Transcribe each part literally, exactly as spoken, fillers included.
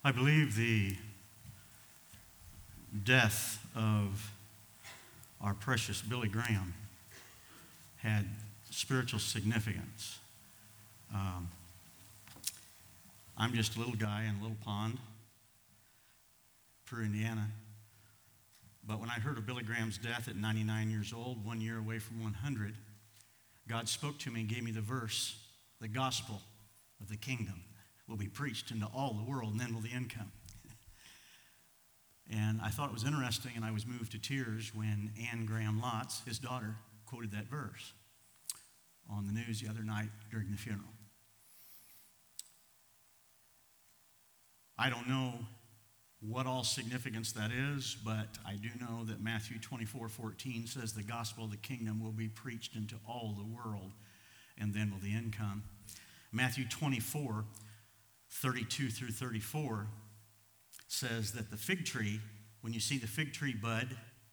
I believe the death of our precious Billy Graham had spiritual significance. Um, I'm just a little guy in a little pond, Peru, Indiana. But when I heard of Billy Graham's death at ninety-nine years old, one year away from one hundred, God spoke to me and gave me the verse, the gospel of the kingdom will be preached into all the world, and then will the end come. And I thought it was interesting, and I was moved to tears when Anne Graham Lotz, his daughter, quoted that verse on the news the other night during the funeral. I don't know what all significance that is, but I do know that Matthew twenty-four fourteen says the gospel of the kingdom will be preached into all the world, and then will the end come. Matthew twenty-four thirty-two through thirty-four says that the fig tree, when you see the fig tree bud,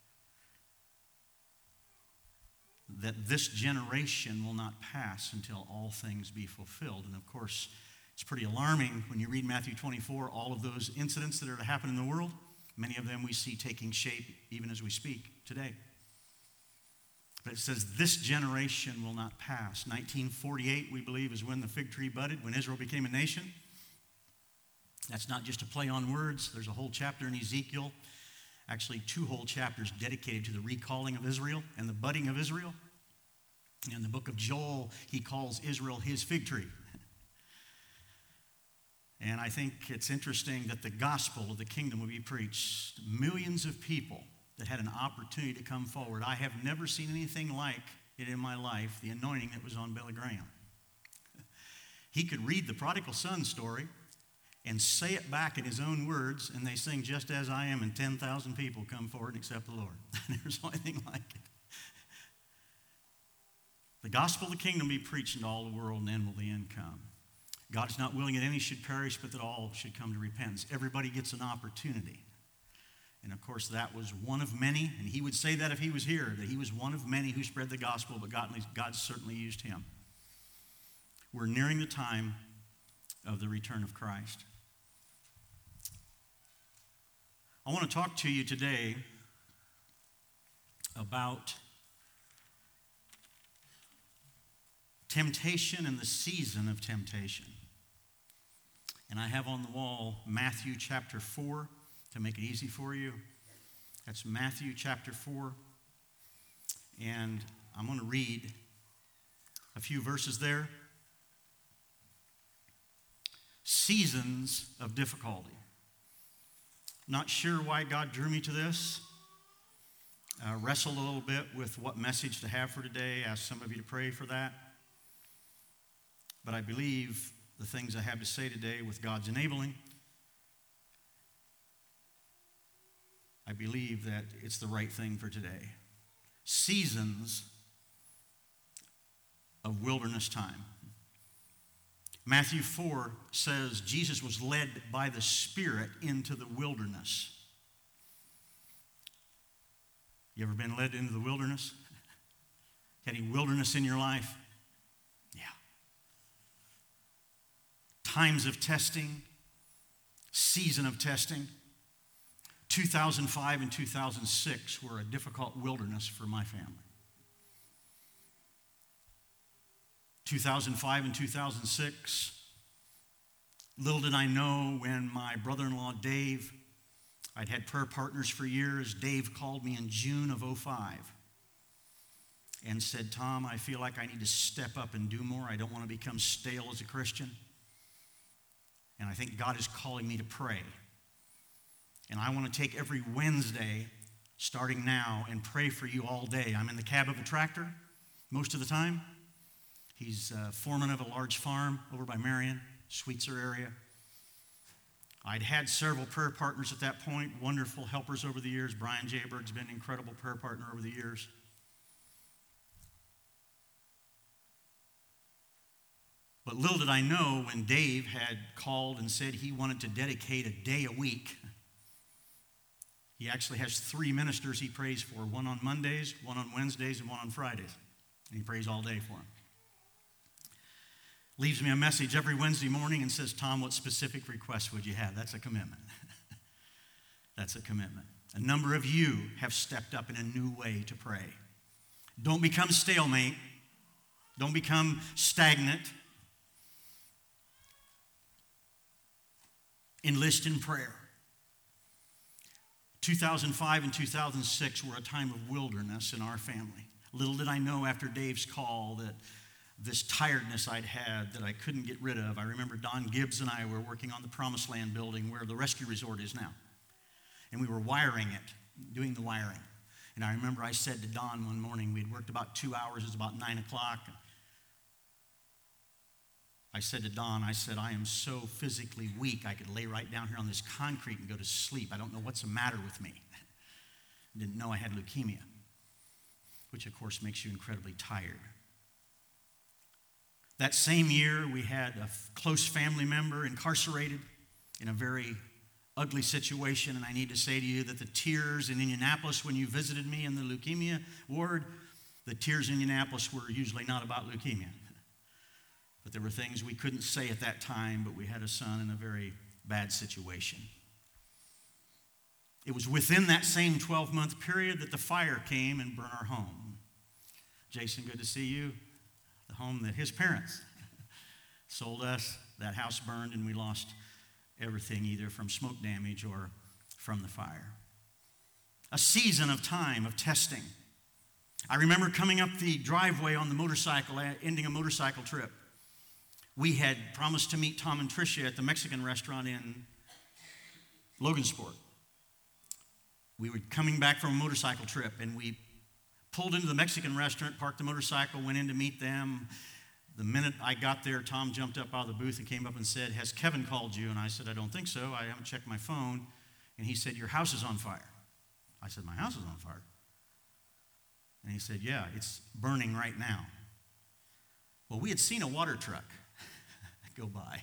that this generation will not pass until all things be fulfilled. And of course, it's pretty alarming when you read Matthew twenty-four, all of those incidents that are to happen in the world, many of them we see taking shape even as we speak today. But it says this generation will not pass. nineteen forty-eight, we believe, is when the fig tree budded, when Israel became a nation. That's not just a play on words. There's a whole chapter in Ezekiel, actually two whole chapters dedicated to the recalling of Israel and the budding of Israel. In the book of Joel, he calls Israel his fig tree. And I think it's interesting that the gospel of the kingdom will be preached. Millions of people that had an opportunity to come forward. I have never seen anything like it in my life, the anointing that was on Billy Graham. He could read the prodigal son story and say it back in his own words, and they sing, "Just as I am," and ten thousand people come forward and accept the Lord. Never saw anything like it. The gospel of the kingdom be preached in all the world, and then will the end come. God is not willing that any should perish, but that all should come to repentance. Everybody gets an opportunity. And of course, that was one of many, and he would say that if he was here, that he was one of many who spread the gospel, but God, God certainly used him. We're nearing the time of the return of Christ. I want to talk to you today about temptation and the season of temptation. And I have on the wall Matthew chapter four to make it easy for you. That's Matthew chapter four. And I'm going to read a few verses there. Seasons of difficulty. Not sure why God drew me to this. Uh, wrestled a little bit with what message to have for today. Asked some of you to pray for that. But I believe the things I have to say today, with God's enabling, I believe that it's the right thing for today. Seasons of wilderness time. Matthew four says Jesus was led by the Spirit into the wilderness. You ever been led into the wilderness? Got any wilderness in your life? Yeah. Times of testing, season of testing. two thousand five and two thousand six were a difficult wilderness for my family. two thousand five and two thousand six, little did I know when my brother-in-law Dave, I'd had prayer partners for years, Dave called me in June of oh five and said, "Tom, I feel like I need to step up and do more. I don't want to become stale as a Christian. And I think God is calling me to pray. And I want to take every Wednesday, starting now, and pray for you all day." I'm in the cab of a tractor most of the time. He's a foreman of a large farm over by Marion, Sweetser area. I'd had several prayer partners at that point, wonderful helpers over the years. Brian Jayberg's been an incredible prayer partner over the years. But little did I know when Dave had called and said he wanted to dedicate a day a week. He actually has three ministers he prays for, one on Mondays, one on Wednesdays, and one on Fridays. And he prays all day for them. leaves me a message every Wednesday morning and says, Tom, what specific requests would you have? That's a commitment. That's a commitment. A number of you have stepped up in a new way to pray. Don't become stalemate. Don't become stagnant. Enlist in prayer. two thousand five and two thousand six were a time of wilderness in our family. Little did I know after Dave's call that this tiredness I'd had that I couldn't get rid of. I remember Don Gibbs and I were working on the Promised Land building where the rescue resort is now. And we were wiring it, doing the wiring. And I remember I said to Don one morning, we'd worked about two hours, it was about nine o'clock. I said to Don, I said, I am so physically weak, I could lay right down here on this concrete and go to sleep. I don't know what's the matter with me. I didn't know I had leukemia, which of course makes you incredibly tired. That same year, we had a close family member incarcerated in a very ugly situation, and I need to say to you that the tears in Indianapolis when you visited me in the leukemia ward, the tears in Indianapolis were usually not about leukemia. But there were things we couldn't say at that time, but we had a son in a very bad situation. It was within that same twelve-month period that the fire came and burned our home. Jason, good to see you. The home that his parents sold us, that house burned, and we lost everything either from smoke damage or from the fire. A season of time of testing. I remember coming up the driveway on the motorcycle, ending a motorcycle trip. We had promised to meet Tom and Tricia at the Mexican restaurant in Logansport. We were coming back from a motorcycle trip, and we pulled into the Mexican restaurant, parked the motorcycle, went in to meet them. The minute I got there, Tom jumped up out of the booth and came up and said, has Kevin called you? And I said, I don't think so. I haven't checked my phone. And he said, your house is on fire. I said, my house is on fire. And he said, yeah, it's burning right now. Well, we had seen a water truck go by.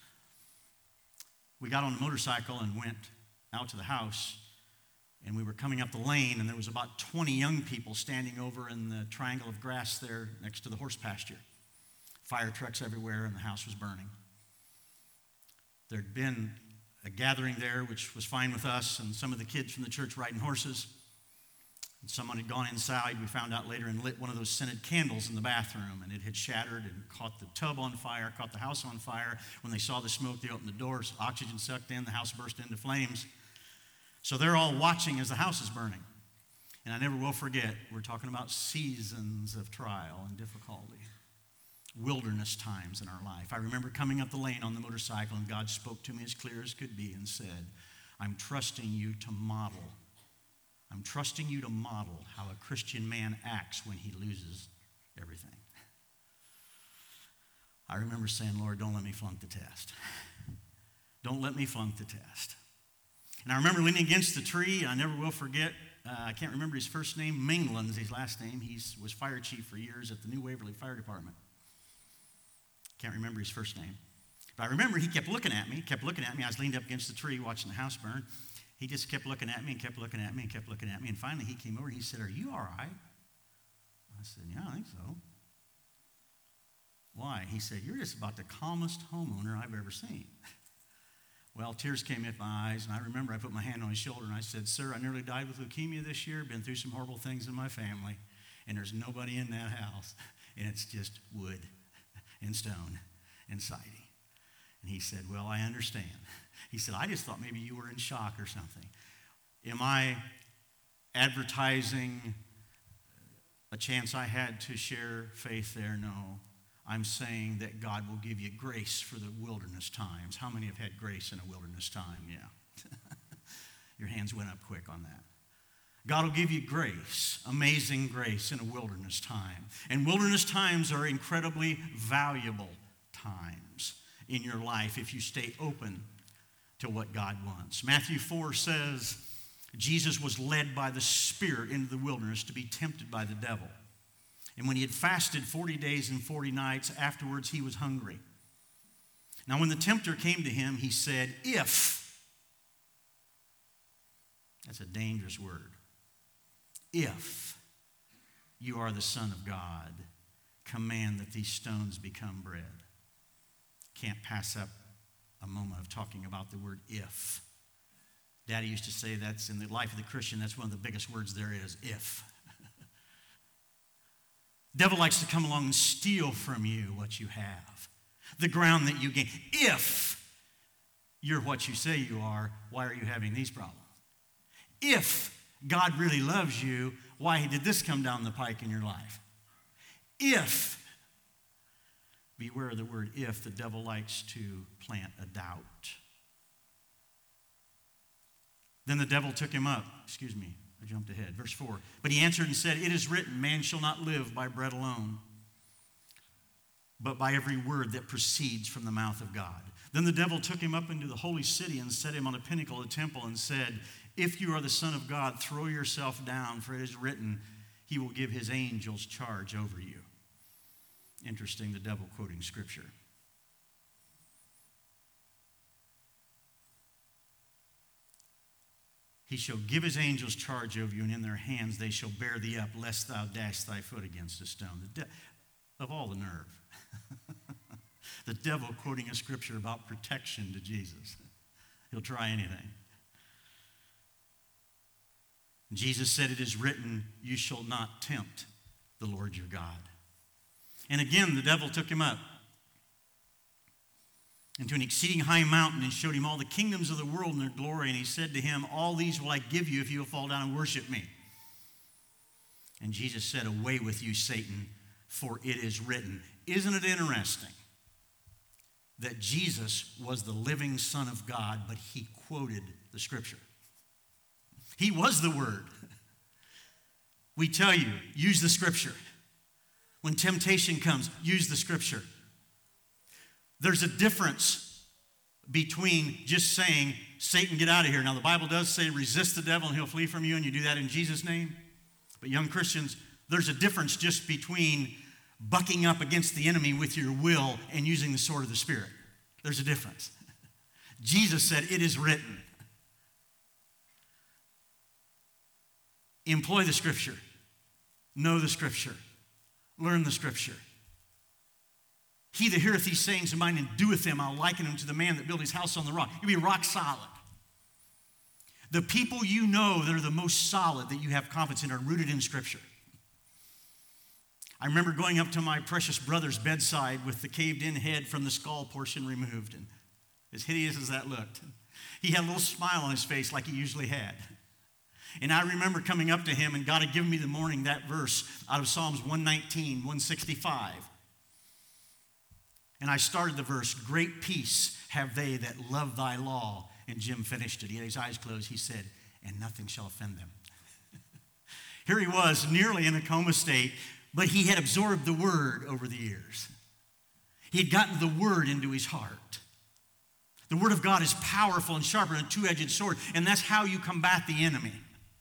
We got on a motorcycle and went out to the house. And we were coming up the lane, and there was about twenty young people standing over in the triangle of grass there next to the horse pasture. Fire trucks everywhere, and the house was burning. There'd been a gathering there, which was fine with us, and some of the kids from the church riding horses. And someone had gone inside, we found out later, and lit one of those scented candles in the bathroom, and it had shattered and caught the tub on fire, caught the house on fire. When they saw the smoke, they opened the doors, oxygen sucked in, the house burst into flames. So they're all watching as the house is burning. And I never will forget, we're talking about seasons of trial and difficulty, wilderness times in our life. I remember coming up the lane on the motorcycle, and God spoke to me as clear as could be and said, I'm trusting you to model. I'm trusting you to model how a Christian man acts when he loses everything. I remember saying, Lord, don't let me flunk the test. Don't let me flunk the test. And I remember leaning against the tree, and I never will forget, uh, I can't remember his first name, Mingland's his last name. He was fire chief for years at the New Waverly Fire Department. Can't remember his first name. But I remember he kept looking at me, kept looking at me. I was leaned up against the tree watching the house burn. He just kept looking at me and kept looking at me and kept looking at me. And finally he came over and he said, are you all right? I said, yeah, I think so. Why? He said, you're just about the calmest homeowner I've ever seen. Well, tears came in my eyes, and I remember I put my hand on his shoulder, and I said, sir, I nearly died with leukemia this year, been through some horrible things in my family, and there's nobody in that house, and it's just wood and stone and siding. And he said, well, I understand. He said, I just thought maybe you were in shock or something. Am I advertising a chance I had to share faith there? No. I'm saying that God will give you grace for the wilderness times. How many have had grace in a wilderness time? Yeah. Your hands went up quick on that. God will give you grace, amazing grace in a wilderness time. And wilderness times are incredibly valuable times in your life if you stay open to what God wants. Matthew four says, Jesus was led by the Spirit into the wilderness to be tempted by the devil. And when he had fasted forty days and forty nights, afterwards he was hungry. Now when the tempter came to him, he said, if, that's a dangerous word, if you are the Son of God, command that these stones become bread. Can't pass up a moment of talking about the word if. Daddy used to say that's in the life of the Christian, that's one of the biggest words there is, if. Devil likes to come along and steal from you what you have, the ground that you gain. If you're what you say you are, why are you having these problems? If God really loves you, why did this come down the pike in your life? If, beware of the word if, the devil likes to plant a doubt. Then the devil took him up. Excuse me, I jumped ahead. Verse four. But he answered and said, it is written, man shall not live by bread alone, but by every word that proceeds from the mouth of God. Then the devil took him up into the holy city and set him on a pinnacle of the temple and said, if you are the Son of God, throw yourself down, for it is written, he will give his angels charge over you. Interesting, the devil quoting Scripture. He shall give his angels charge over you, and in their hands they shall bear thee up, lest thou dash thy foot against a stone. The de- of all the nerve. The devil quoting a scripture about protection to Jesus. He'll try anything. Jesus said, it is written, you shall not tempt the Lord your God. And again, the devil took him up into an exceeding high mountain and showed him all the kingdoms of the world and their glory. And he said to him, all these will I give you if you will fall down and worship me. And Jesus said, away with you, Satan, for it is written. Isn't it interesting that Jesus was the living Son of God, but he quoted the scripture? He was the Word. We tell you, use the scripture. When temptation comes, use the scripture. There's a difference between just saying, Satan, get out of here. Now, the Bible does say, resist the devil and he'll flee from you, and you do that in Jesus' name. But young Christians, there's a difference just between bucking up against the enemy with your will and using the sword of the Spirit. There's a difference. Jesus said, it is written. Employ the scripture. Know the scripture. Learn the scripture. He that heareth these sayings of mine and doeth them, I'll liken him to the man that built his house on the rock. You'll be rock solid. The people you know that are the most solid, that you have confidence in, are rooted in scripture. I remember going up to my precious brother's bedside with the caved-in head from the skull portion removed, and as hideous as that looked, he had a little smile on his face like he usually had. And I remember coming up to him, and God had given me the morning that verse out of Psalms one nineteen, one sixty-five. And I started the verse, great peace have they that love thy law. And Jim finished it. He had his eyes closed. He said, and nothing shall offend them. Here he was, nearly in a coma state, but he had absorbed the word over the years. He had gotten the word into his heart. The word of God is powerful and sharper than a two-edged sword, and that's how you combat the enemy.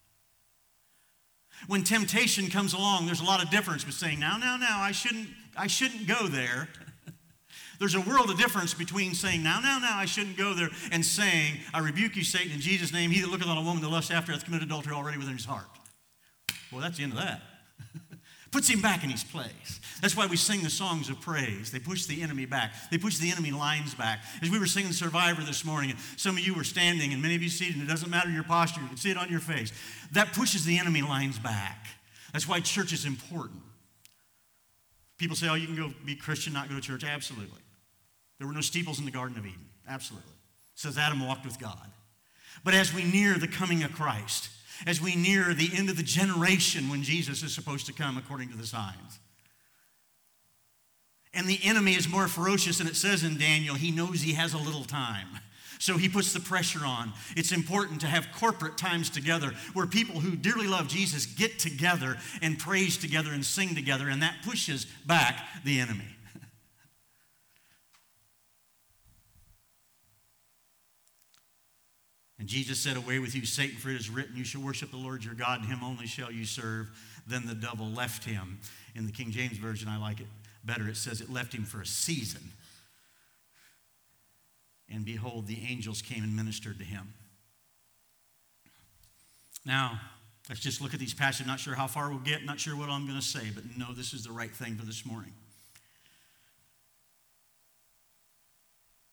When temptation comes along, there's a lot of difference with saying, now, now, now, I shouldn't, I shouldn't go there. There's a world of difference between saying, now, now, now, I shouldn't go there, and saying, I rebuke you, Satan, in Jesus' name. He that looketh on a woman that lusts after hath committed adultery already within his heart. Well, that's the end of that. Puts him back in his place. That's why we sing the songs of praise. They push the enemy back. They push the enemy lines back. As we were singing Survivor this morning, and some of you were standing, and many of you seated, and it doesn't matter your posture. You can see it on your face. That pushes the enemy lines back. That's why church is important. People say, oh, you can go be Christian, not go to church. Absolutely. There were no steeples in the Garden of Eden. Absolutely. It says Adam walked with God. But as we near the coming of Christ, as we near the end of the generation when Jesus is supposed to come according to the signs, and the enemy is more ferocious, and it says in Daniel, he knows he has a little time. So he puts the pressure on. It's important to have corporate times together where people who dearly love Jesus get together and praise together and sing together, and that pushes back the enemy. And Jesus said, away with you, Satan, for it is written, you shall worship the Lord your God, and him only shall you serve. Then the devil left him. In the King James Version, I like it better. It says it left him for a season. And behold, the angels came and ministered to him. Now, let's just look at these passages. Not sure how far we'll get, not sure what I'm going to say, but no, this is the right thing for this morning.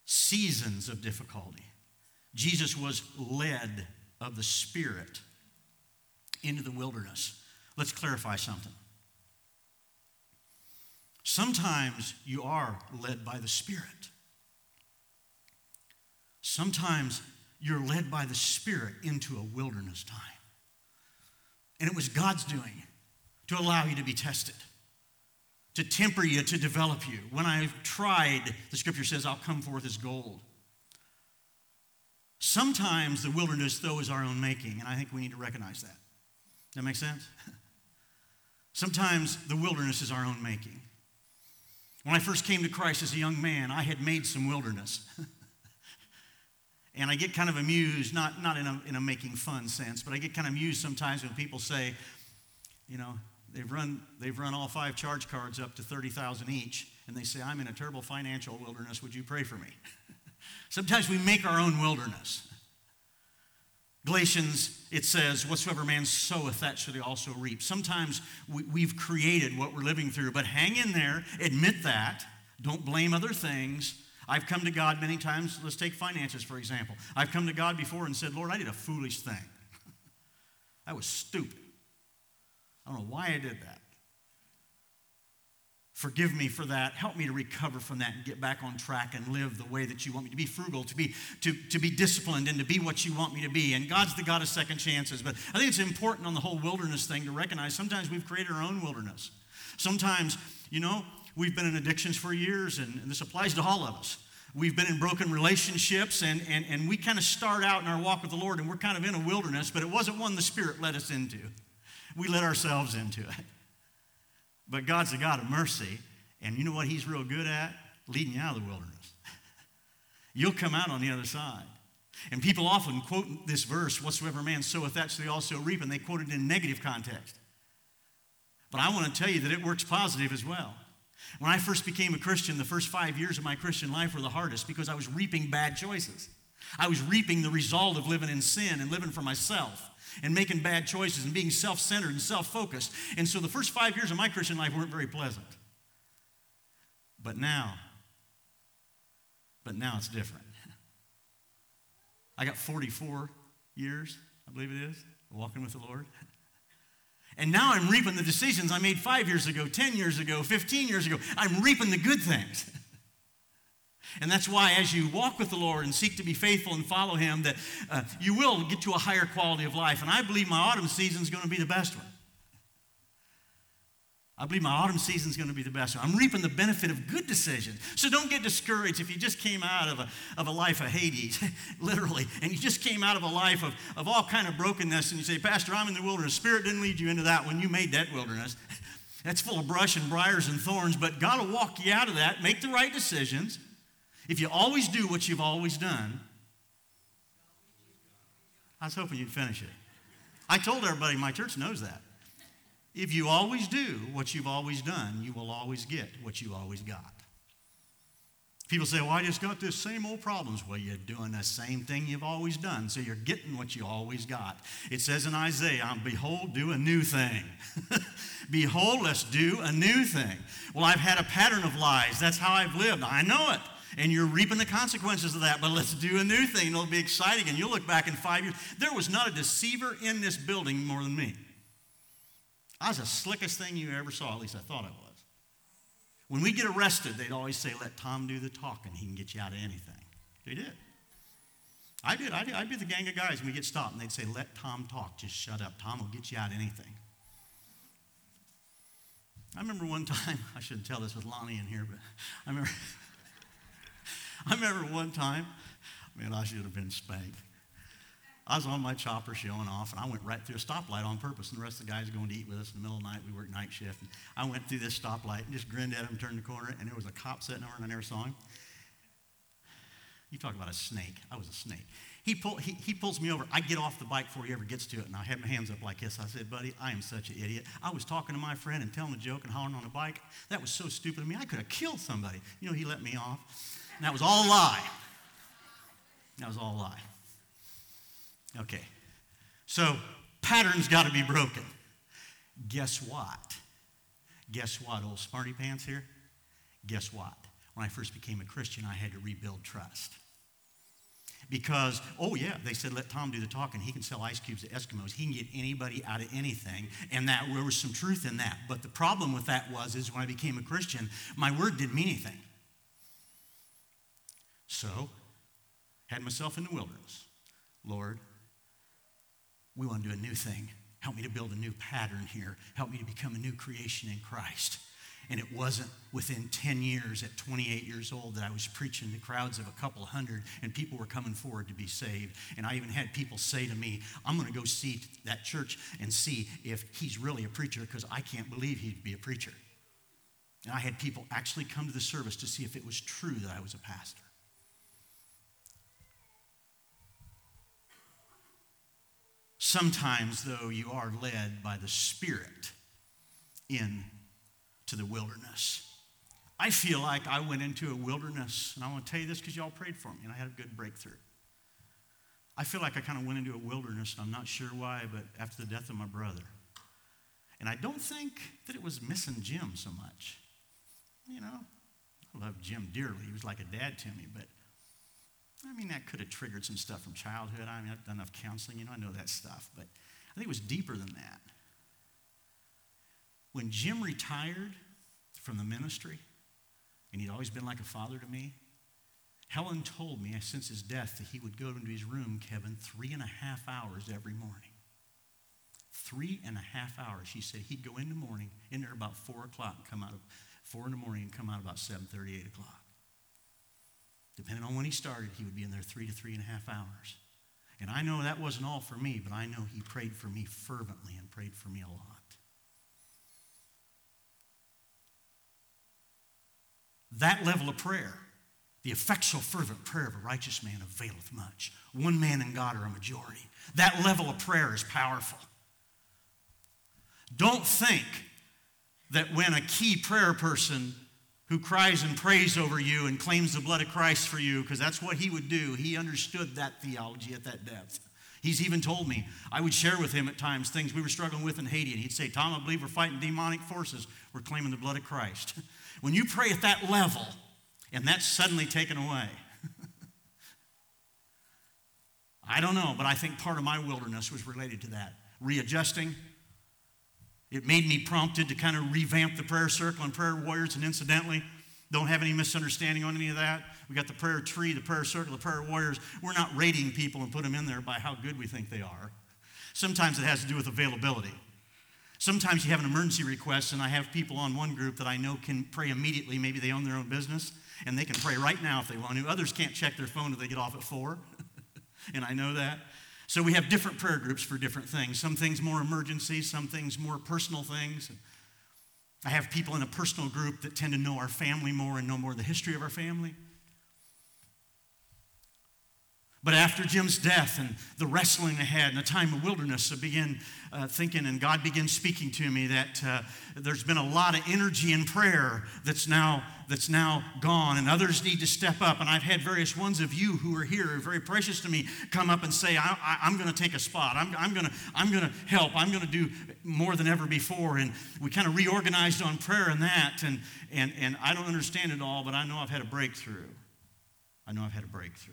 seasons of difficulty. Jesus was led of the Spirit into the wilderness. Let's clarify something. Sometimes you are led by the Spirit. Sometimes you're led by the Spirit into a wilderness time. And it was God's doing to allow you to be tested, to temper you, to develop you. When I've tried, the scripture says, I'll come forth as gold. Sometimes the wilderness, though, is our own making, and I think we need to recognize that. Does that make sense? Sometimes the wilderness is our own making. When I first came to Christ as a young man, I had made some wilderness. And I get kind of amused, not, not in, a, in a making fun sense, but I get kind of amused sometimes when people say, you know, they've run, they've run all five charge cards up to thirty thousand each, and they say, I'm in a terrible financial wilderness, would you pray for me? Sometimes we make our own wilderness. Galatians, it says, whatsoever man soweth, that shall he also reap. Sometimes we, we've created what we're living through, but hang in there, admit that, don't blame other things. I've come to God many times. Let's take finances, for example. I've come to God before and said, Lord, I did a foolish thing. That was stupid. I don't know why I did that. Forgive me for that. Help me to recover from that and get back on track and live the way that you want me to be, frugal, to be, to, to be disciplined, and to be what you want me to be. And God's the God of second chances. But I think it's important on the whole wilderness thing to recognize sometimes we've created our own wilderness. Sometimes, you know, we've been in addictions for years, and, and this applies to all of us. We've been in broken relationships, and, and, and we kind of start out in our walk with the Lord, and we're kind of in a wilderness, but it wasn't one the Spirit led us into. We let ourselves into it. But God's a God of mercy, and you know what He's real good at? Leading you out of the wilderness. You'll come out on the other side. And people often quote this verse, whatsoever man soweth, that shall he also reap, and they quote it in negative context. But I want to tell you that it works positive as well. When I first became a Christian, the first five years of my Christian life were the hardest because I was reaping bad choices. I was reaping the result of living in sin and living for myself and making bad choices and being self-centered and self-focused. And so the first five years of my Christian life weren't very pleasant. But now, but now it's different. I got forty-four years, I believe it is, walking with the Lord. And now I'm reaping the decisions I made five years ago, ten years ago, fifteen years ago. I'm reaping the good things. And that's why as you walk with the Lord and seek to be faithful and follow Him, that uh, you will get to a higher quality of life. And I believe my autumn season is going to be the best one. I believe my autumn season is going to be the best one. I'm reaping the benefit of good decisions. So don't get discouraged if you just came out of a, of a life of Hades, literally, and you just came out of a life of, of all kind of brokenness, and you say, Pastor, I'm in the wilderness. Spirit didn't lead you into that when you made that wilderness. That's full of brush and briars and thorns, but God will walk you out of that, make the right decisions. If you always do what you've always done, I was hoping you'd finish it. I told everybody, my church knows that. If you always do what you've always done, you will always get what you always got. People say, well, I just got this same old problems. Well, you're doing the same thing you've always done, so you're getting what you always got. It says in Isaiah, behold, do a new thing. Behold, let's do a new thing. Well, I've had a pattern of lies. That's how I've lived. I know it. And you're reaping the consequences of that, but let's do a new thing. It'll be exciting, and you'll look back in five years. There was not a deceiver in this building more than me. I was the slickest thing you ever saw, at least I thought I was. When we get arrested, they'd always say, let Tom do the talking. He can get you out of anything. They did. I did. I did. I'd be the gang of guys when we get stopped, and they'd say, let Tom talk. Just shut up. Tom will get you out of anything. I remember one time, I shouldn't tell this with Lonnie in here, but I remember, I remember one time, man, I should have been spanked. I was on my chopper showing off, and I went right through a stoplight on purpose, and the rest of the guys going to eat with us in the middle of the night. We worked night shift. And I went through this stoplight and just grinned at him, turned the corner, and there was a cop sitting over, and I never saw him. You talk about a snake. I was a snake. He, pull, he, he pulls me over. I get off the bike before he ever gets to it, and I have my hands up like this. I said, buddy, I am such an idiot. I was talking to my friend and telling a joke and hollering on a bike. That was so stupid of me. I could have killed somebody. You know, he let me off. And that was all a lie. That was all a lie. Okay. So, patterns got to be broken. Guess what? Guess what, old smarty pants here? Guess what? when I first became a Christian, I had to rebuild trust. Because, oh yeah, they said, let Tom do the talking. He can sell ice cubes to Eskimos. He can get anybody out of anything. And that there was some truth in that. But the problem with that was, is when I became a Christian, my word didn't mean anything. So, had myself in the wilderness. Lord, we want to do a new thing. Help me to build a new pattern here. Help me to become a new creation in Christ. And it wasn't within ten years, at twenty-eight years old, that I was preaching to crowds of a couple hundred, and people were coming forward to be saved. And I even had people say to me, I'm going to go see that church and see if he's really a preacher, because I can't believe he'd be a preacher. And I had people actually come to the service to see if it was true that I was a pastor. Sometimes, though, you are led by the Spirit in to the wilderness. I feel like I went into a wilderness, and I want to tell you this because y'all prayed for me, and I had a good breakthrough. I feel like I kind of went into a wilderness, and I'm not sure why, but after the death of my brother. And I don't think that it was missing Jim so much. You know, I love Jim dearly. He was like a dad to me, but I mean, that could have triggered some stuff from childhood. I mean, I've done enough counseling, you know, I know that stuff, but I think it was deeper than that. When Jim retired from the ministry, and he'd always been like a father to me, Helen told me since his death that he would go into his room, Kevin, three and a half hours every morning. Three and a half hours. She said he'd go in the morning, in there about four o'clock, and come out of four in the morning and come out about seven thirty, eight o'clock. Depending on when he started, he would be in there three to three and a half hours. And I know that wasn't all for me, but I know he prayed for me fervently and prayed for me a lot. That level of prayer, the effectual, fervent prayer of a righteous man availeth much. One man and God are a majority. That level of prayer is powerful. Don't think that when a key prayer person who cries and prays over you and claims the blood of Christ for you, because that's what he would do, he understood that theology at that depth. He's even told me, I would share with him at times things we were struggling with in Haiti, and he'd say, Tom, I believe we're fighting demonic forces. We're claiming the blood of Christ. When you pray at that level, and that's suddenly taken away, I don't know, but I think part of my wilderness was related to that. Readjusting. It made me prompted to kind of revamp the prayer circle and prayer warriors, and incidentally, don't have any misunderstanding on any of that. We got the prayer tree, the prayer circle, the prayer warriors. We're not rating people and put them in there by how good we think they are. Sometimes it has to do with availability. Sometimes you have an emergency request, and I have people on one group that I know can pray immediately. Maybe they own their own business, and they can pray right now if they want to. Others can't check their phone until they get off at four, and I know that. So we have different prayer groups for different things. Some things more emergency, some things more personal things. I have people in a personal group that tend to know our family more and know more of the history of our family. But after Jim's death and the wrestling ahead and a time of wilderness, I began uh, thinking, and God began speaking to me that uh, there's been a lot of energy in prayer that's now that's now gone, and others need to step up. And I've had various ones of you who are here, very precious to me, come up and say, I, I, I'm going to take a spot. I'm, I'm going to I'm going to help. I'm going to do more than ever before. And we kind of reorganized on prayer and that. And and and I don't understand it all, but I know I've had a breakthrough. I know I've had a breakthrough.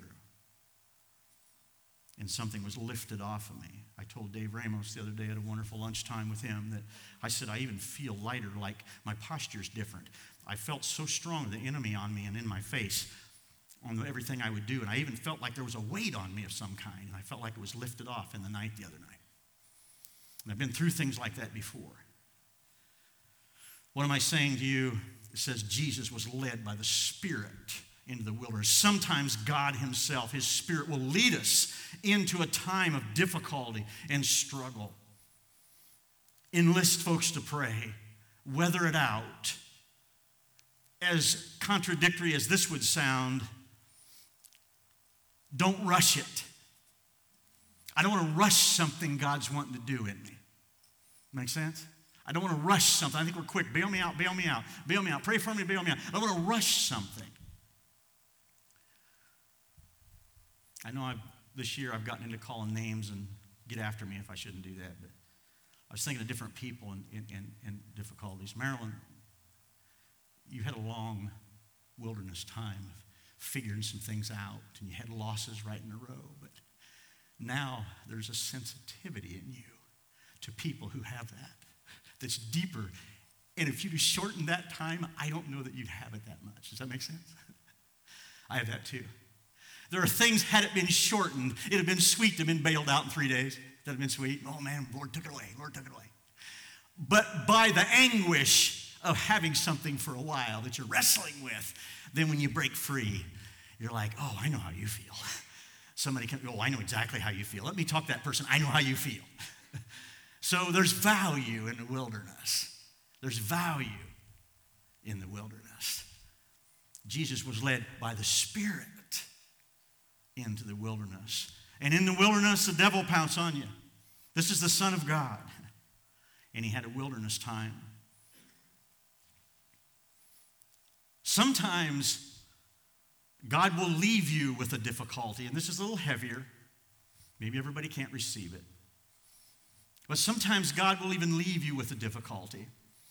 And something was lifted off of me. I told Dave Ramos the other day at a wonderful lunchtime with him that I said, I even feel lighter, like my posture's different. I felt so strong, the enemy on me and in my face on everything I would do. And I even felt like there was a weight on me of some kind. And I felt like it was lifted off in the night the other night. And I've been through things like that before. What am I saying to you? It says Jesus was led by the Spirit into the wilderness. Sometimes God himself, his Spirit, will lead us into a time of difficulty and struggle. Enlist folks to pray. Weather it out. As contradictory as this would sound, don't rush it. I don't want to rush something God's wanting to do in me. Make sense? I don't want to rush something. I think we're quick. Bail me out, bail me out, bail me out. Pray for me, bail me out. I don't want to rush something. I know I've, this year I've gotten into calling names, and get after me if I shouldn't do that, but I was thinking of different people and, and, and difficulties. Marilyn, you had a long wilderness time of figuring some things out, and you had losses right in a row. But now there's a sensitivity in you to people who have that, that's deeper. And if you'd have shortened that time, I don't know that you'd have it that much. Does that make sense? I have that too. There are things, had it been shortened, it'd have been sweet to have been bailed out in three days. That'd have been sweet. Oh man, Lord took it away. Lord took it away. But by the anguish of having something for a while that you're wrestling with, then when you break free, you're like, oh, I know how you feel. Somebody can, oh, I know exactly how you feel. Let me talk to that person. I know how you feel. So there's value in the wilderness. There's value in the wilderness. Jesus was led by the Spirit into the wilderness. And in the wilderness, the devil pounced on you. This is the Son of God. And he had a wilderness time. Sometimes God will leave you with a difficulty, and this is a little heavier. Maybe everybody can't receive it. But sometimes God will even leave you with a difficulty.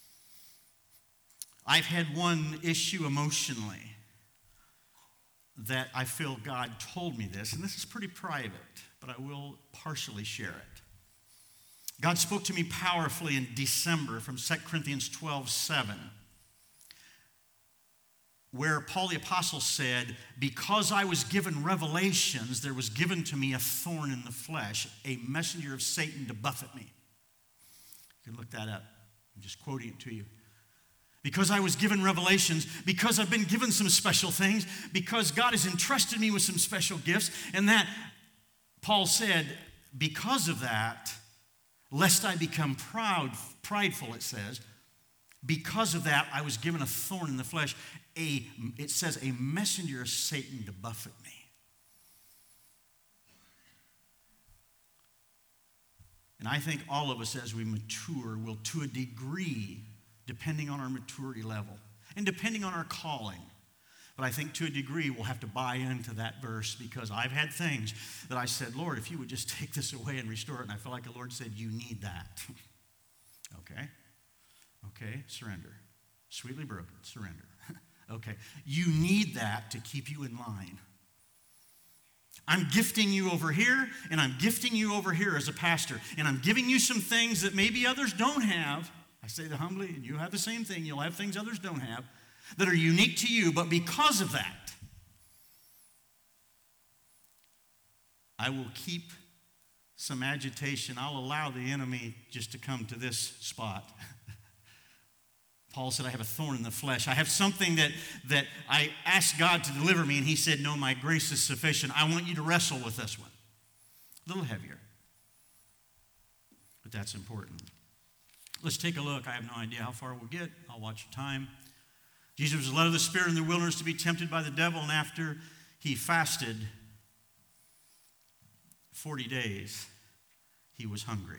I've had one issue emotionally that I feel God told me this, and this is pretty private, but I will partially share it. God spoke to me powerfully in December from Second Corinthians twelve seven, where Paul the Apostle said, because I was given revelations, there was given to me a thorn in the flesh, a messenger of Satan to buffet me. You can look that up. I'm just quoting it to you. Because I was given revelations, because I've been given some special things, because God has entrusted me with some special gifts, and that, Paul said, because of that, lest I become proud, prideful, it says, because of that, I was given a thorn in the flesh, a, it says, a messenger of Satan to buffet me. And I think all of us, as we mature, will, to a degree, depending on our maturity level and depending on our calling. But I think to a degree we'll have to buy into that verse, because I've had things that I said, Lord, if you would just take this away and restore it. And I felt like the Lord said, you need that. Okay. Okay, surrender. Sweetly broken, surrender. Okay. You need that to keep you in line. I'm gifting you over here, and I'm gifting you over here as a pastor. And I'm giving you some things that maybe others don't have. I say that humbly, and you have the same thing. You'll have things others don't have that are unique to you, but because of that, I will keep some agitation. I'll allow the enemy just to come to this spot. Paul said, I have a thorn in the flesh. I have something that, that I asked God to deliver me, and he said, no, my grace is sufficient. I want you to wrestle with this one. A little heavier, but that's important. Let's take a look. I have no idea how far we'll get. I'll watch your time. Jesus was led of the Spirit in the wilderness to be tempted by the devil, and after he fasted forty days, he was hungry.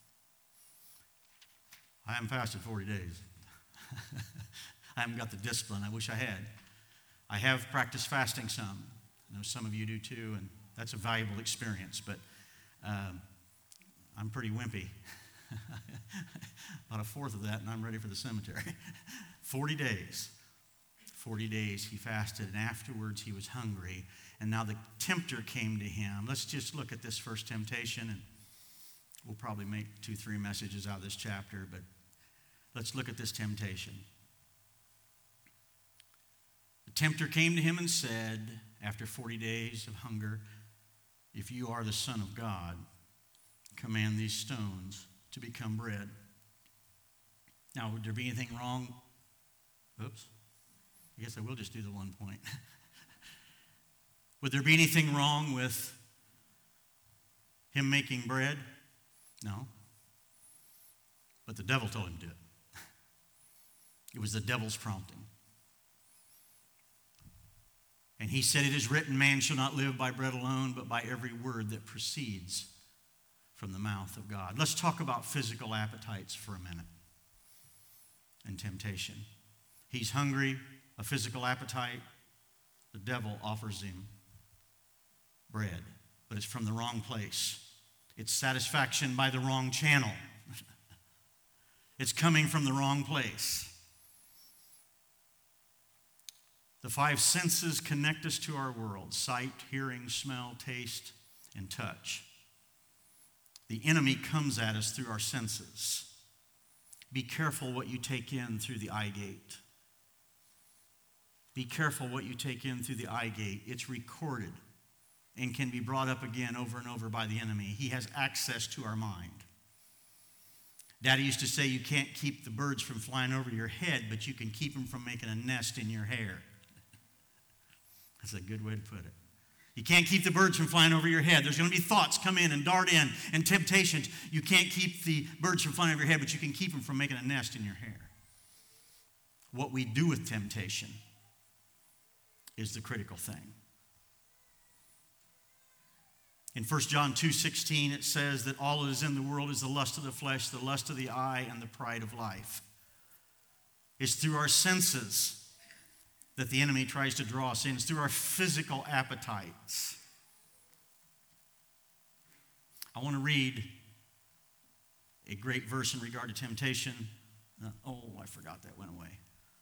I haven't fasted forty days. I haven't got the discipline. I wish I had. I have practiced fasting some. I know some of you do too, and that's a valuable experience, but um, I'm pretty wimpy. About a fourth of that, and I'm ready for the cemetery. forty days. forty days he fasted, and afterwards he was hungry. And now the tempter came to him. Let's just look at this first temptation, and we'll probably make two, three messages out of this chapter, but let's look at this temptation. The tempter came to him and said, after forty days of hunger, if you are the Son of God, command these stones to become bread. Now, would there be anything wrong? Oops. I guess I will just do the one point. Would there be anything wrong with him making bread? No. But the devil told him to do it. It was the devil's prompting. And he said, it is written, man shall not live by bread alone, but by every word that proceeds from the mouth of God. Let's talk about physical appetites for a minute and temptation. He's hungry, a physical appetite. The devil offers him bread, but it's from the wrong place. It's satisfaction by the wrong channel. It's coming from the wrong place. The five senses connect us to our world: sight, hearing, smell, taste, and touch. The enemy comes at us through our senses. Be careful what you take in through the eye gate. Be careful what you take in through the eye gate. It's recorded and can be brought up again over and over by the enemy. He has access to our mind. Daddy used to say you can't keep the birds from flying over your head, but you can keep them from making a nest in your hair. That's a good way to put it. You can't keep the birds from flying over your head. There's going to be thoughts come in and dart in and temptations. You can't keep the birds from flying over your head, but you can keep them from making a nest in your hair. What we do with temptation is the critical thing. In First John two sixteen, it says that all that is in the world is the lust of the flesh, the lust of the eye, and the pride of life. It's through our senses that the enemy tries to draw us in. It's through our physical appetites. I want to read a great verse in regard to temptation. Uh, oh, I forgot that went away.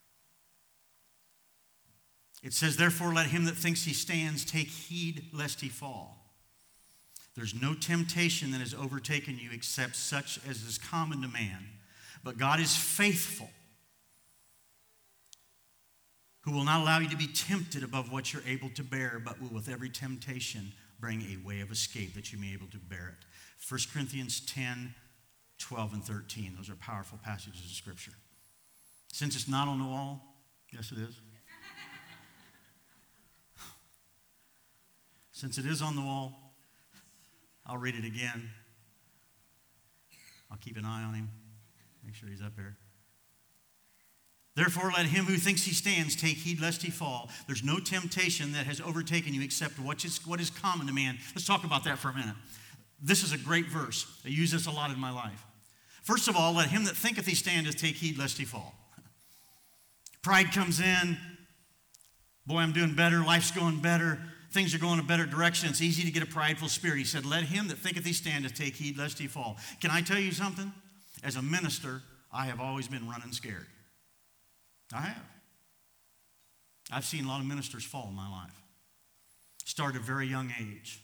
It says, therefore, let him that thinks he stands take heed lest he fall. There's no temptation that has overtaken you except such as is common to man. But God is faithful, who will not allow you to be tempted above what you're able to bear, but will with every temptation bring a way of escape that you may be able to bear it. First Corinthians ten, twelve, and thirteen. Those are powerful passages of Scripture. Since it's not on the wall, yes it is. Since it is on the wall, I'll read it again. I'll keep an eye on him, make sure he's up there. Therefore, let him who thinks he stands take heed lest he fall. There's no temptation that has overtaken you except what is, what is common to man. Let's talk about that for a minute. This is a great verse. I use this a lot in my life. First of all, let him that thinketh he standeth take heed lest he fall. Pride comes in. Boy, I'm doing better. Life's going better. Things are going a better direction. It's easy to get a prideful spirit. He said, let him that thinketh he standeth take heed lest he fall. Can I tell you something? As a minister, I have always been running scared. I have. I've seen a lot of ministers fall in my life. Started at a very young age.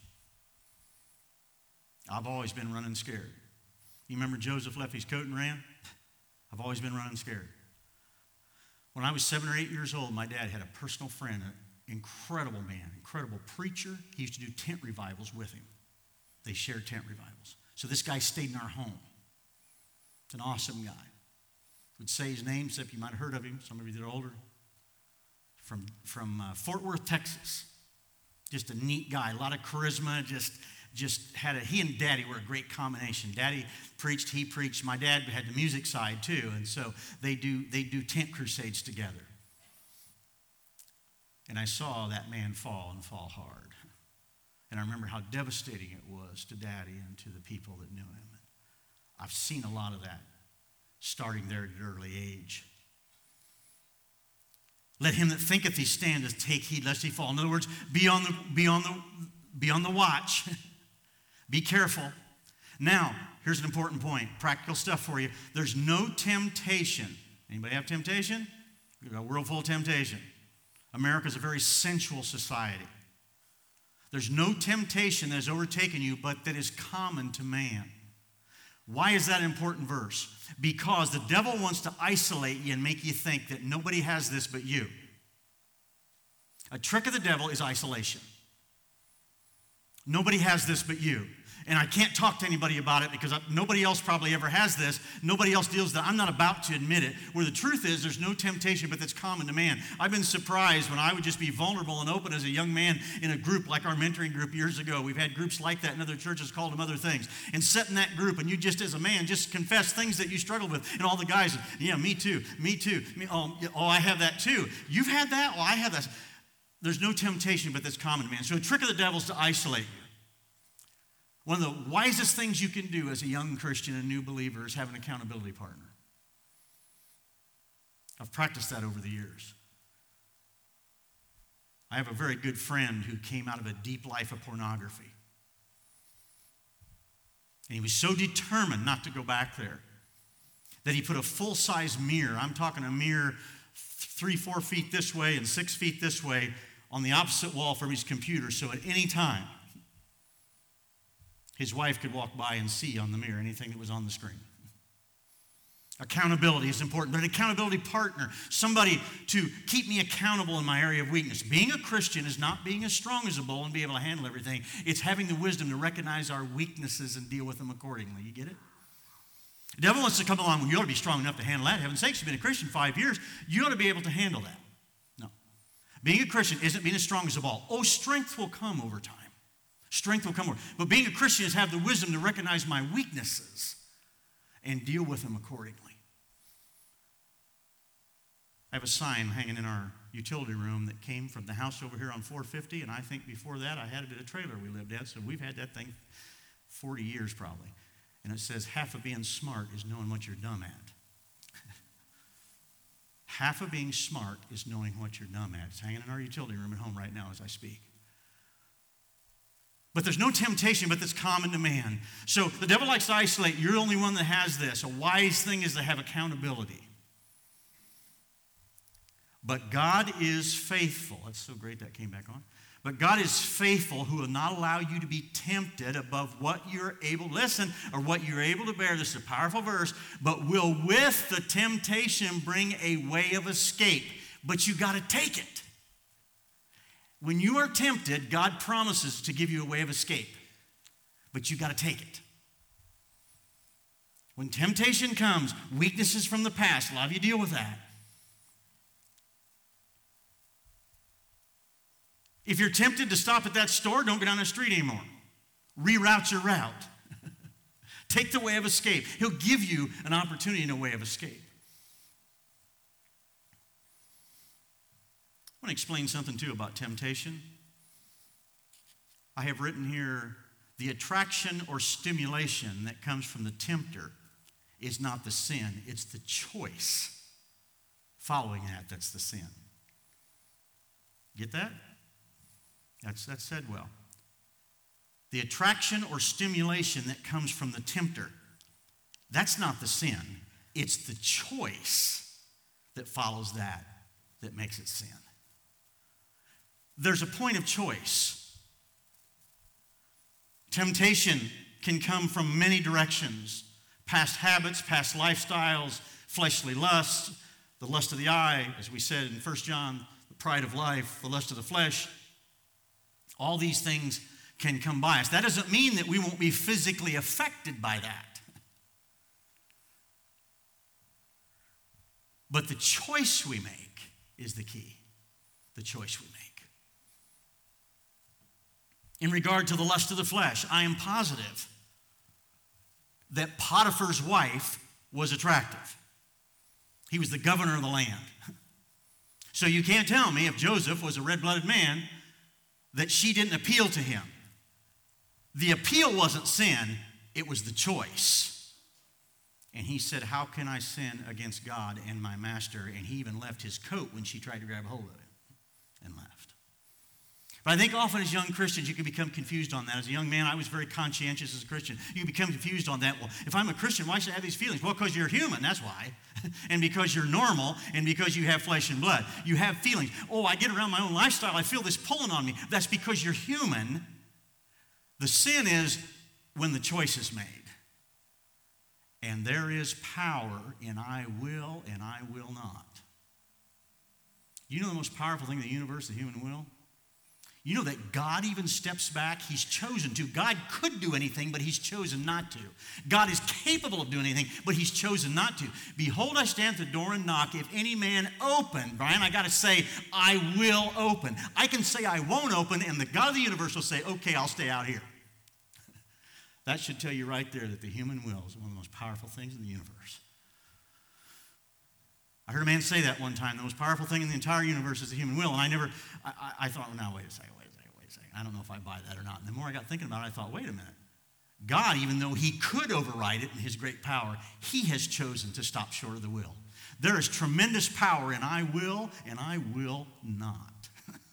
I've always been running scared. You remember Joseph left his coat and ran? I've always been running scared. When I was seven or eight years old, my dad had a personal friend, an incredible man, incredible preacher. He used to do tent revivals with him. They shared tent revivals. So this guy stayed in our home. It's an awesome guy. Would say his name, except you might have heard of him. Some of you that are older. From, from uh, Fort Worth, Texas. Just a neat guy, a lot of charisma. Just, just had a, he and Daddy were a great combination. Daddy preached, he preached. My dad had the music side too, and so they do, they do tent crusades together. And I saw that man fall and fall hard. And I remember how devastating it was to Daddy and to the people that knew him. I've seen a lot of that, starting there at an early age. Let him that thinketh he standeth take heed lest he fall. In other words, be on the, be on the, be on the watch. Be careful. Now, here's an important point. Practical stuff for you. There's no temptation. Anybody have temptation? We've got a world full of temptation. America's a very sensual society. There's no temptation that has overtaken you, but that is common to man. Why is that an important verse? Because the devil wants to isolate you and make you think that nobody has this but you. A trick of the devil is isolation. Nobody has this but you. And I can't talk to anybody about it because I, nobody else probably ever has this. Nobody else deals with it. I'm not about to admit it. Where the truth is, there's no temptation, but that's common to man. I've been surprised when I would just be vulnerable and open as a young man in a group like our mentoring group years ago. We've had groups like that in other churches, called them other things. And sit in that group, and you just as a man, just confess things that you struggle with. And all the guys, yeah, me too, me too. Me, oh, oh, I have that too. You've had that? Well, I have that. There's no temptation, but that's common to man. So a trick of the devil is to isolate you. One of the wisest things you can do as a young Christian and new believer is have an accountability partner. I've practiced that over the years. I have a very good friend who came out of a deep life of pornography. And he was so determined not to go back there that he put a full-size mirror, I'm talking a mirror three, four feet this way and six feet this way on the opposite wall from his computer, so at any time, his wife could walk by and see on the mirror anything that was on the screen. Accountability is important, but an accountability partner, somebody to keep me accountable in my area of weakness. Being a Christian is not being as strong as a bull and be able to handle everything. It's having the wisdom to recognize our weaknesses and deal with them accordingly. You get it? The devil wants to come along, well, you ought to be strong enough to handle that. Heaven's sakes, you've been a Christian five years. You ought to be able to handle that. No. Being a Christian isn't being as strong as a ball. Oh, strength will come over time. Strength will come over. But being a Christian is have the wisdom to recognize my weaknesses and deal with them accordingly. I have a sign hanging in our utility room that came from the house over here on four fifty, and I think before that I had it at a trailer we lived at, so we've had that thing forty years probably. And it says, half of being smart is knowing what you're dumb at. Half of being smart is knowing what you're dumb at. It's hanging in our utility room at home right now as I speak. But there's no temptation but that's common to man. So the devil likes to isolate. You're the only one that has this. A wise thing is to have accountability. But God is faithful. That's so great that came back on. But God is faithful, who will not allow you to be tempted above what you're able to listen or what you're able to bear. This is a powerful verse. But will with the temptation bring a way of escape. But you got to take it. When you are tempted, God promises to give you a way of escape. But you got to take it. When temptation comes, weaknesses from the past, a lot of you deal with that. If you're tempted to stop at that store, don't go down the street anymore. Reroute your route. Take the way of escape. He'll give you an opportunity and a way of escape. I want to explain something, too, about temptation. I have written here, the attraction or stimulation that comes from the tempter is not the sin. It's the choice following that that's the sin. Get that? That's, that's said well. The attraction or stimulation that comes from the tempter, that's not the sin. It's the choice that follows that that makes it sin. There's a point of choice. Temptation can come from many directions. Past habits, past lifestyles, fleshly lusts, the lust of the eye, as we said in First John, the pride of life, the lust of the flesh. All these things can come by us. That doesn't mean that we won't be physically affected by that. But the choice we make is the key. The choice we make. In regard to the lust of the flesh, I am positive that Potiphar's wife was attractive. He was the governor of the land. So you can't tell me if Joseph was a red-blooded man that she didn't appeal to him. The appeal wasn't sin, it was the choice. And he said, how can I sin against God and my master? And he even left his coat when she tried to grab a hold of it and left. But I think often as young Christians, you can become confused on that. As a young man, I was very conscientious as a Christian. You become confused on that. Well, if I'm a Christian, why should I have these feelings? Well, because you're human, that's why. And because you're normal, and because you have flesh and blood. You have feelings. Oh, I get around my own lifestyle, I feel this pulling on me. That's because you're human. The sin is when the choice is made. And there is power in I will and I will not. You know the most powerful thing in the universe, the human will? You know that God even steps back. He's chosen to. God could do anything, but he's chosen not to. God is capable of doing anything, but he's chosen not to. Behold, I stand at the door and knock. If any man open, Brian, I got to say, I will open. I can say I won't open, and the God of the universe will say, okay, I'll stay out here. That should tell you right there that the human will is one of the most powerful things in the universe. I heard a man say that one time. The most powerful thing in the entire universe is the human will. And I never, I, I, I thought, well, now, wait a second, wait a second, wait a second. I don't know if I buy that or not. And the more I got thinking about it, I thought, wait a minute. God, even though he could override it in his great power, he has chosen to stop short of the will. There is tremendous power in I will and I will not.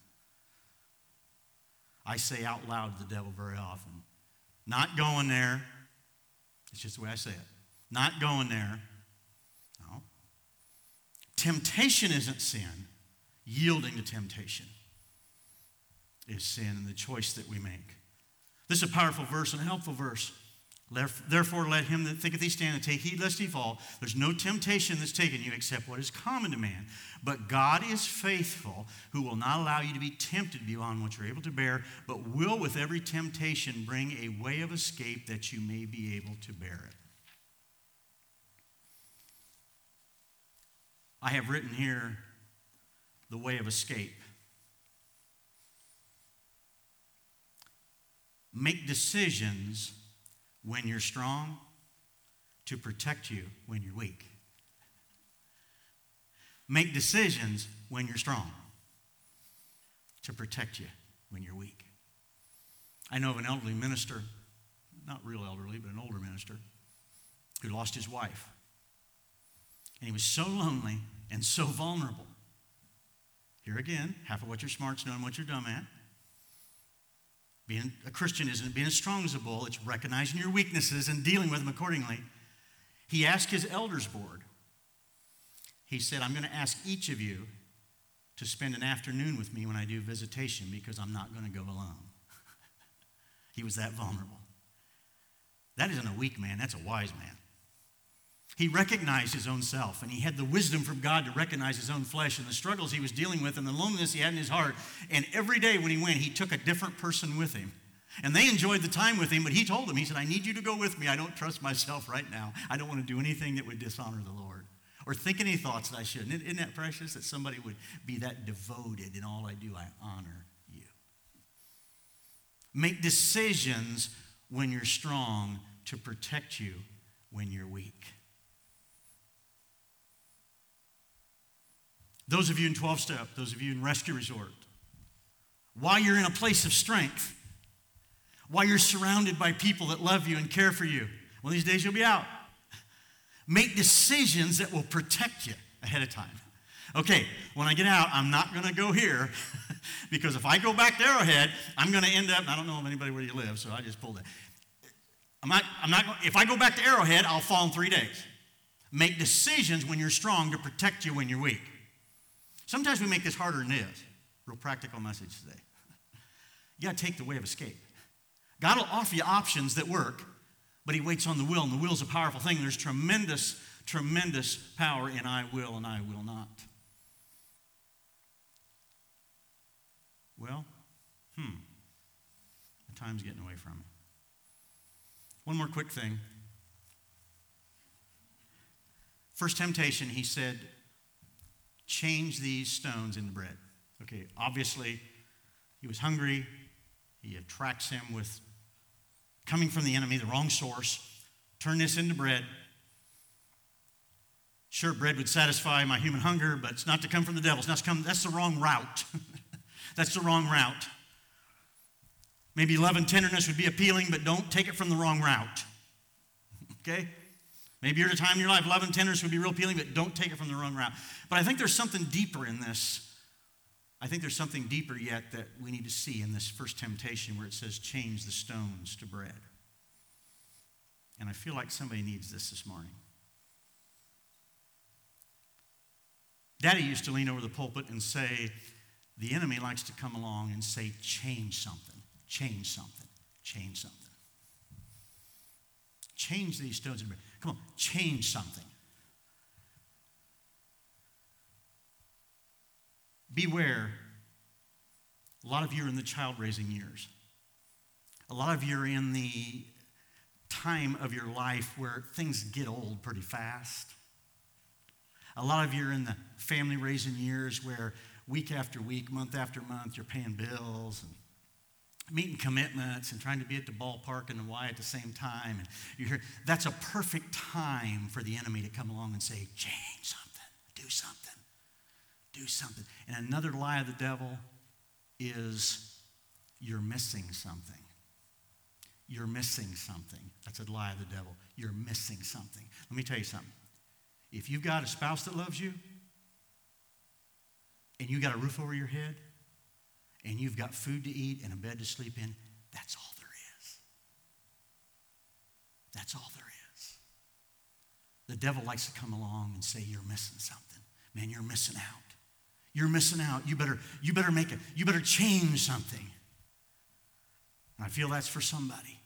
I say out loud to the devil very often, not going there. It's just the way I say it. Not going there. No. Temptation isn't sin. Yielding to temptation is sin, and the choice that we make. This is a powerful verse and a helpful verse. Therefore, let him that thinketh he standeth take heed lest he fall. There's no temptation that's taken you except what is common to man. But God is faithful, who will not allow you to be tempted beyond what you're able to bear, but will with every temptation bring a way of escape that you may be able to bear it. I have written here the way of escape. Make decisions when you're strong to protect you when you're weak. Make decisions when you're strong to protect you when you're weak. I know of an elderly minister, not real elderly, but an older minister, who lost his wife. And he was so lonely and so vulnerable. Here again, half of what you're smart is knowing what you're dumb at. Being a Christian isn't being as strong as a bull. It's recognizing your weaknesses and dealing with them accordingly. He asked his elders board. He said, I'm going to ask each of you to spend an afternoon with me when I do visitation because I'm not going to go alone. He was that vulnerable. That isn't a weak man. That's a wise man. He recognized his own self, and he had the wisdom from God to recognize his own flesh and the struggles he was dealing with and the loneliness he had in his heart. And every day when he went, he took a different person with him. And they enjoyed the time with him, but he told them, he said, I need you to go with me. I don't trust myself right now. I don't want to do anything that would dishonor the Lord or think any thoughts that I shouldn't. Isn't that precious that somebody would be that devoted in all I do, I honor you? Make decisions when you're strong to protect you when you're weak. Those of you in twelve-step, those of you in Rescue Resort, while you're in a place of strength, while you're surrounded by people that love you and care for you, one of these days you'll be out. Make decisions that will protect you ahead of time. Okay, when I get out, I'm not going to go here because if I go back to Arrowhead, I'm going to end up, I don't know of anybody where you live, so I just pulled it. I'm not, I'm not, if I go back to Arrowhead, I'll fall in three days. Make decisions when you're strong to protect you when you're weak. Sometimes we make this harder than it is. Real practical message today. You got to take the way of escape. God will offer you options that work, but he waits on the will, and the will is a powerful thing. There's tremendous, tremendous power in I will and I will not. Well, hmm, the time's getting away from me. One more quick thing. First temptation, he said, change these stones into bread. Okay, obviously, he was hungry. He attracts him with coming from the enemy, the wrong source. Turn this into bread. Sure, bread would satisfy my human hunger, but it's not to come from the devil. It's not to come, that's the wrong route. That's the wrong route. Maybe love and tenderness would be appealing, but don't take it from the wrong route. Okay? Maybe you're at a time in your life, love and tenderness would be real appealing, but don't take it from the wrong route. But I think there's something deeper in this. I think there's something deeper yet that we need to see in this first temptation where it says, change the stones to bread. And I feel like somebody needs this this morning. Daddy used to lean over the pulpit and say, the enemy likes to come along and say, change something, change something, change something. Change these stones into bread. Come on, change something. Beware, a lot of you are in the child-raising years. A lot of you are in the time of your life where things get old pretty fast. A lot of you are in the family-raising years where week after week, month after month, you're paying bills and meeting commitments and trying to be at the ballpark and the Y at the same time. And you hear that's a perfect time for the enemy to come along and say, change something, do something, do something. And another lie of the devil is you're missing something. You're missing something. That's a lie of the devil. You're missing something. Let me tell you something. If you've got a spouse that loves you and you got a roof over your head, and you've got food to eat and a bed to sleep in, that's all there is. That's all there is. The devil likes to come along and say you're missing something man, you're missing out. You're missing out. You better, you better make it. You better change something. And I feel that's for somebody.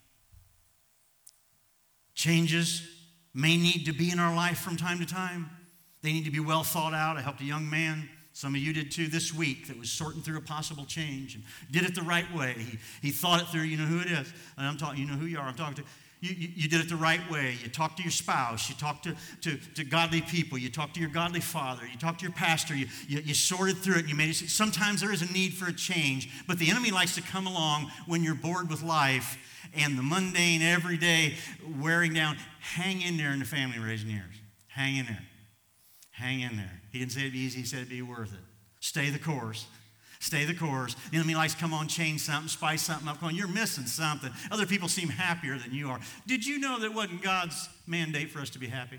Changes may need to be in our life from time to time. They need to be well thought out. I helped a young man, some of you did too, this week, that was sorting through a possible change and did it the right way. He, he thought it through. You know who it is. And I'm talking, you know who you are. I'm talking to. You, you, you did it the right way. You talked to your spouse. You talked to, to, to godly people. You talked to your godly father. You talked to your pastor. You, you, you sorted through it and you made it. Sometimes there is a need for a change, but the enemy likes to come along when you're bored with life and the mundane, everyday wearing down. Hang in there in the family raising years. Hang in there. Hang in there. He didn't say it'd be easy. He said it'd be worth it. Stay the course. Stay the course. The enemy likes, come on, change something, spice something up. Come on, you're missing something. Other people seem happier than you are. Did you know that it wasn't God's mandate for us to be happy?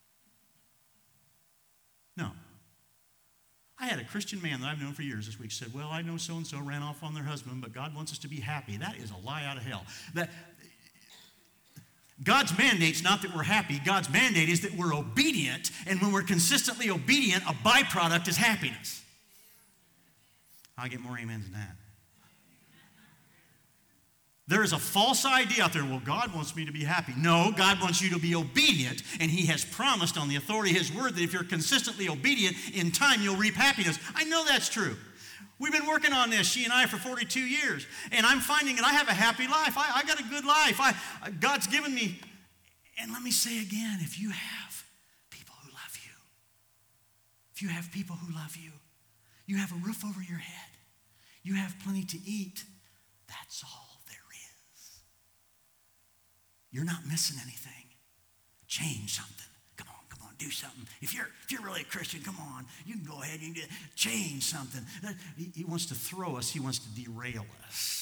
No. I had a Christian man that I've known for years this week said, well, I know so-and-so ran off on their husband, but God wants us to be happy. That is a lie out of hell. That God's mandate's not that we're happy. God's mandate is that we're obedient, and when we're consistently obedient, a byproduct is happiness. I'll get more amens than that. There is a false idea out there, well, God wants me to be happy. No, God wants you to be obedient, and he has promised on the authority of his word that if you're consistently obedient, in time you'll reap happiness. I know that's true. We've been working on this, she and I, for forty-two years, and I'm finding that I have a happy life. I, I got a good life. I, God's given me, and let me say again, if you have people who love you, if you have people who love you, you have a roof over your head, you have plenty to eat, that's all there is. You're not missing anything. Change something. Come on, come on, do something. If you're, if you're really a Christian, come on, you can go ahead and do, change something. He, he wants to throw us. He wants to derail us.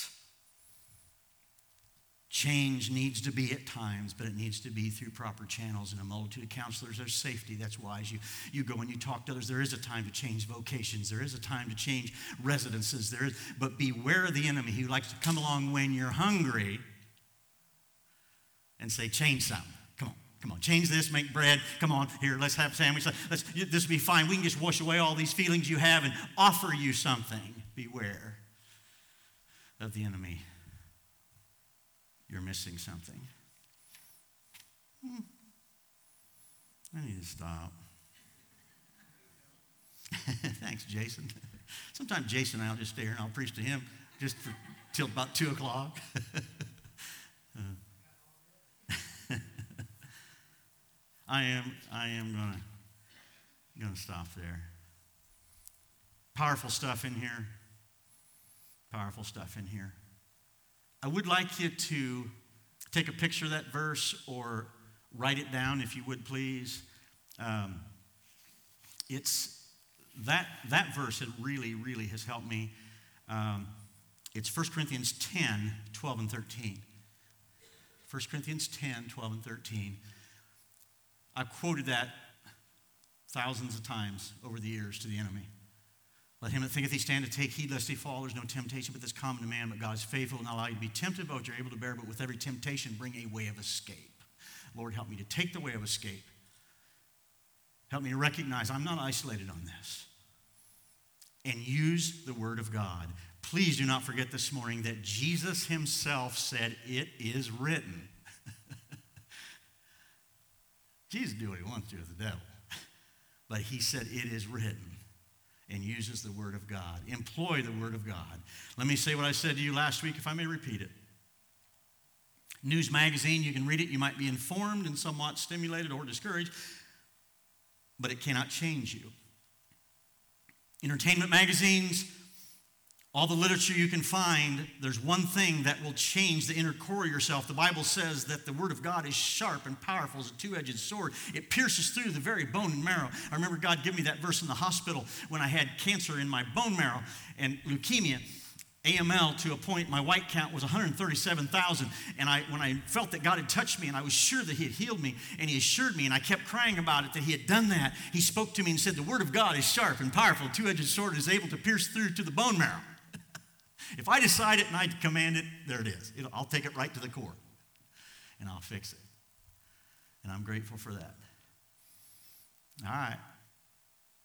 Change needs to be at times, but it needs to be through proper channels. And a multitude of counselors, there's safety. That's wise. You, you go and you talk to others. There is a time to change vocations. There is a time to change residences. There is, but beware of the enemy who likes to come along when you're hungry and say, change something. Come on, come on, change this, make bread. Come on, here, let's have a sandwich. Let's, this will be fine. We can just wash away all these feelings you have and offer you something. Beware of the enemy. You're missing something. Hmm. I need to stop. Thanks, Jason. Sometimes Jason and I'll just stay here and I'll preach to him just for till about two o'clock. uh. I am. I am gonna gonna stop there. Powerful stuff in here. Powerful stuff in here. I would like you to take a picture of that verse or write it down if you would, please. Um, it's that that verse that really, really has helped me. Um, it's First Corinthians ten, twelve, and thirteen. First Corinthians ten, twelve, and thirteen. I've quoted that thousands of times over the years to the enemy. Let him that thinketh he stand to take heed lest he fall. There's no temptation but that's common to man, but God is faithful and not allow you to be tempted, but you're able to bear, but with every temptation bring a way of escape. Lord, help me to take the way of escape. Help me to recognize I'm not isolated on this. And use the word of God. Please do not forget this morning that Jesus himself said, it is written. Jesus do what he wants to with the devil. But he said, it is written. And uses the word of God. Employ the word of God. Let me say what I said to you last week, if I may repeat it. News magazine, you can read it. You might be informed and somewhat stimulated or discouraged, but it cannot change you. Entertainment magazines, all the literature you can find, there's one thing that will change the inner core of yourself. The Bible says that the word of God is sharp and powerful as a two-edged sword. It pierces through the very bone and marrow. I remember God gave me that verse in the hospital when I had cancer in my bone marrow and leukemia. A M L to a point, my white count was one hundred thirty-seven thousand. And I, when I felt that God had touched me and I was sure that he had healed me, and he assured me, and I kept crying about it, that he had done that, he spoke to me and said, the word of God is sharp and powerful. A two-edged sword is able to pierce through to the bone marrow. If I decide it and I command it, there it is. It'll, I'll take it right to the core, and I'll fix it. And I'm grateful for that. All right.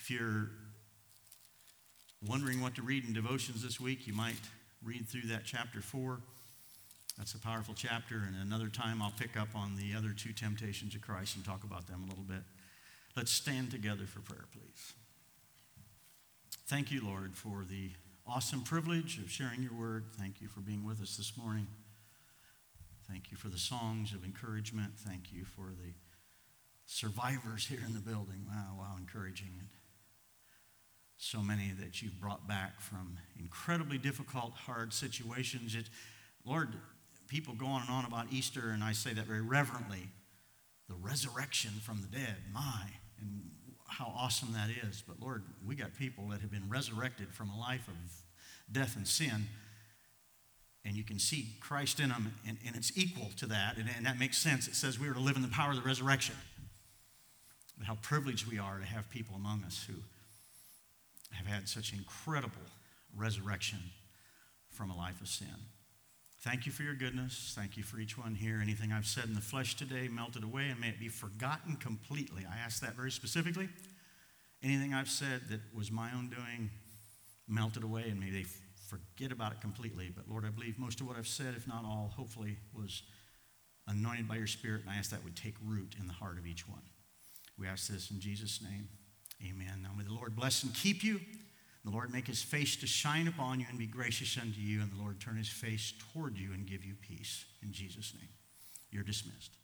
If you're wondering what to read in devotions this week, you might read through that chapter four. That's a powerful chapter, and another time I'll pick up on the other two temptations of Christ and talk about them a little bit. Let's stand together for prayer, please. Thank you, Lord, for the awesome privilege of sharing your word. Thank you for being with us this morning. Thank you for the songs of encouragement. Thank you for the survivors here in the building. Wow, wow, encouraging. And so many that you've brought back from incredibly difficult, hard situations. It, Lord, people go on and on about Easter, and I say that very reverently. The resurrection from the dead, my, and how awesome that is. But Lord, we got people that have been resurrected from a life of death and sin, and you can see Christ in them, and, and it's equal to that, and, and that makes sense. It says we are to live in the power of the resurrection. But how privileged we are to have people among us who have had such incredible resurrection from a life of sin. Thank you for your goodness. Thank you for each one here. Anything I've said in the flesh today melted away, and may it be forgotten completely. I ask that very specifically. Anything I've said that was my own doing melted away, and may they forget about it completely. But Lord, I believe most of what I've said, if not all, hopefully was anointed by your Spirit, and I ask that would take root in the heart of each one. We ask this in Jesus' name. Amen. Now may the Lord bless and keep you. The Lord make his face to shine upon you and be gracious unto you, and the Lord turn his face toward you and give you peace. In Jesus' name. You're dismissed.